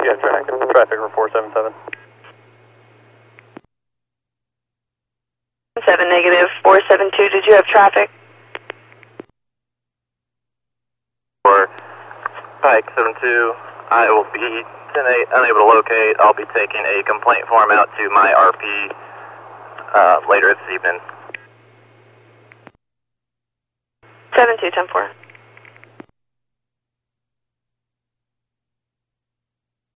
you have traffic for 477? 7 negative 472, did you have traffic? For Pike 72, I will be unable to locate. I'll be taking a complaint form out to my RP later this evening. 72, 10-4.